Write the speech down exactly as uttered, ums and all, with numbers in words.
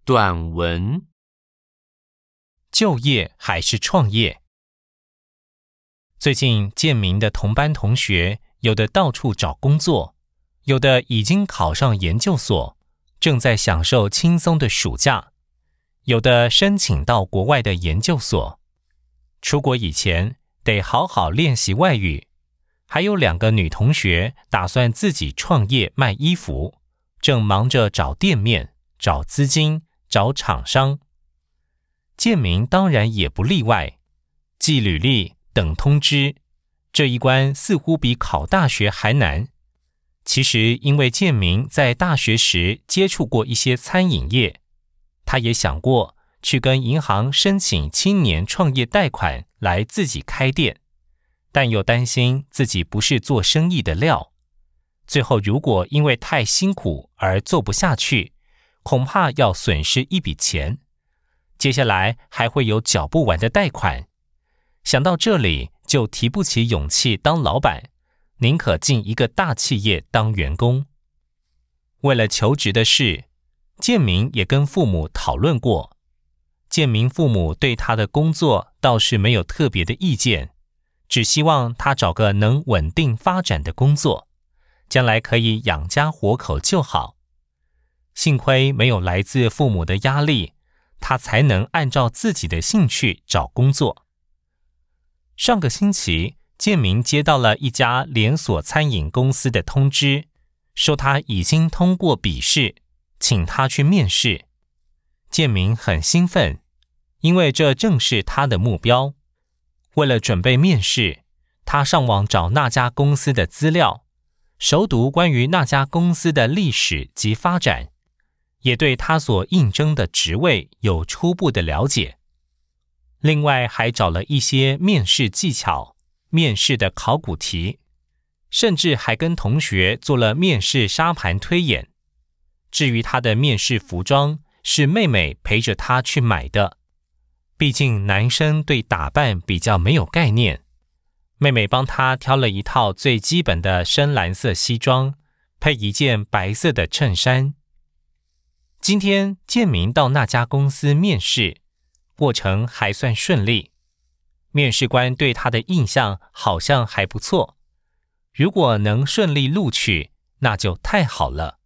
短文。 就业还是创业？最近建明的同班同学，有的到处找工作，有的已经考上研究所，正在享受轻松的暑假，有的申请到国外的研究所。出国以前得好好练习外语。还有两个女同学打算自己创业卖衣服，正忙着找店面、找资金、找厂商。建明当然也不例外，寄履历、等通知，这一关似乎比考大学还难。其实因为建明在大学时接触过一些餐饮业，他也想过去跟银行申请青年创业贷款来自己开店，但又担心自己不是做生意的料，最后如果因为太辛苦而做不下去，恐怕要损失一笔钱，接下来还会有缴不完的贷款。想到这里，就提不起勇气当老板，宁可进一个大企业当员工。为了求职的事，建明也跟父母讨论过。建明父母对他的工作倒是没有特别的意见，只希望他找个能稳定发展的工作，将来可以养家活口就好。幸亏没有来自父母的压力，他才能按照自己的兴趣找工作。上个星期，建明接到了一家连锁餐饮公司的通知，说他已经通过笔试，请他去面试。建明很兴奋，因为这正是他的目标。为了准备面试，他上网找那家公司的资料，熟读关于那家公司的历史及发展，也对他所应征的职位有初步的了解。另外还找了一些面试技巧、面试的考古题，甚至还跟同学做了面试沙盘推演。至于他的面试服装，是妹妹陪着他去买的。毕竟男生对打扮比较没有概念，妹妹帮他挑了一套最基本的深蓝色西装，配一件白色的衬衫。今天建明到那家公司面试，过程还算顺利。面试官对他的印象好像还不错，如果能顺利录取，那就太好了。